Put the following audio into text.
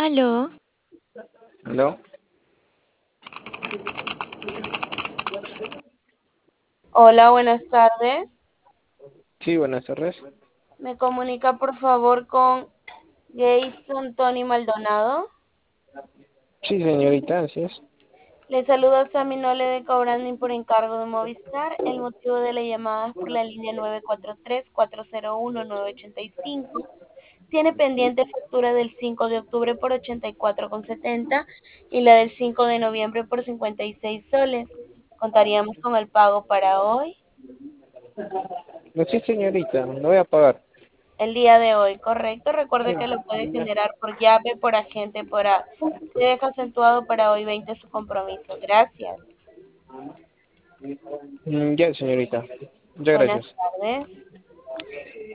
Aló, ¿Aló? Hola, buenas tardes. Sí, buenas tardes. Me comunica por favor con Jason Tony Maldonado. Sí, señorita, así es. Le saluda Sammy, no le de Cobranding por encargo de Movistar. El motivo de la llamada es por la línea 943-401-985. Tiene pendiente factura del 5 de octubre por 84,70 y la del 5 de noviembre por 56 soles. Contaríamos con el pago para hoy. No, sí, señorita, no voy a pagar. El día de hoy, correcto. Recuerde Sí, que lo puede ya. generar por llave, por agente, por A. Se deja acentuado para hoy 20 su compromiso. Gracias. Ya, señorita. Muchas Buenas gracias. tardes.